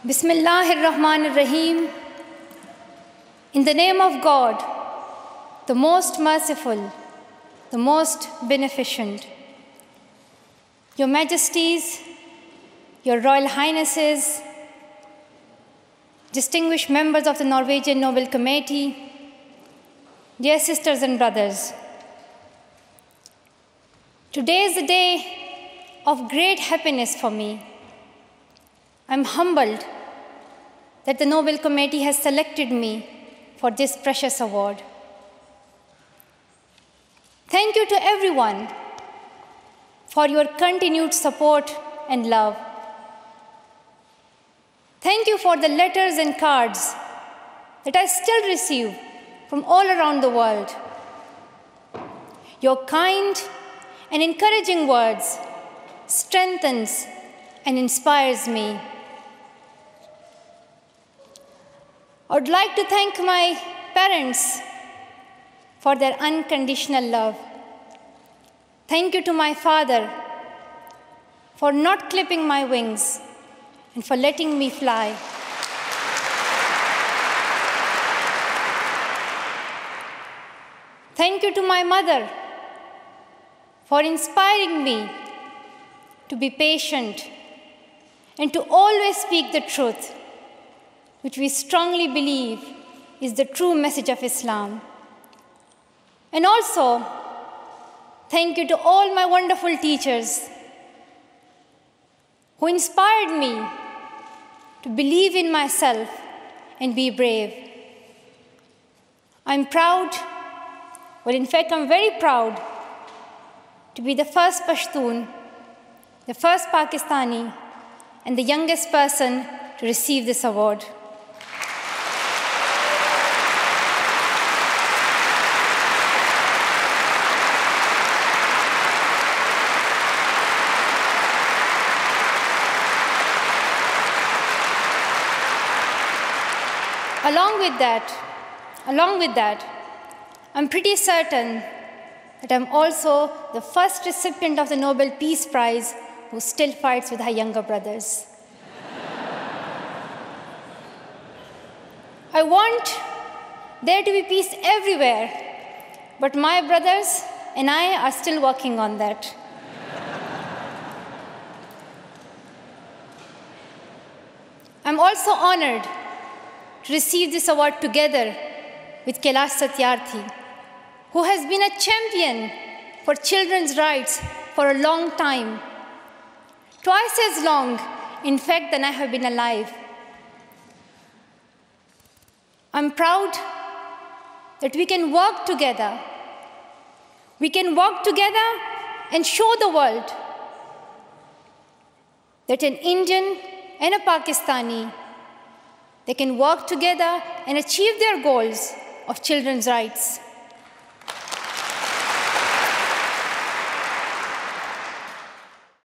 Bismillahir Rahmanir Rahim. In the name of God, the most merciful, the most beneficent. Your Majesties, Your Royal Highnesses, distinguished members of the Norwegian Nobel Committee, dear sisters and brothers, today is a day of great happiness for me. I'm humbled that the Nobel Committee has selected me for this precious award. Thank you to everyone for your continued support and love. Thank you for the letters and cards that I still receive from all around the world. Your kind and encouraging words strengthens and inspires me. I would like to thank my parents for their unconditional love. Thank you to my father for not clipping my wings and for letting me fly. Thank you to my mother for inspiring me to be patient and to always speak the truth, which we strongly believe is the true message of Islam. And also, thank you to all my wonderful teachers who inspired me to believe in myself and be brave. I'm proud, well, in fact, I'm very proud to be the first Pashtun, the first Pakistani, and the youngest person to receive this award. Along with that, I'm pretty certain that I'm also the first recipient of the Nobel Peace Prize who still fights with her younger brothers. I want there to be peace everywhere, but my brothers and I are still working on that. I'm also honored to receive this award together with Kailash Satyarthi, who has been a champion for children's rights for a long time, twice as long, in fact, than I have been alive. I'm proud that we can work together. We can work together and show the world that an Indian and a Pakistani, they can work together and achieve their goals of children's rights.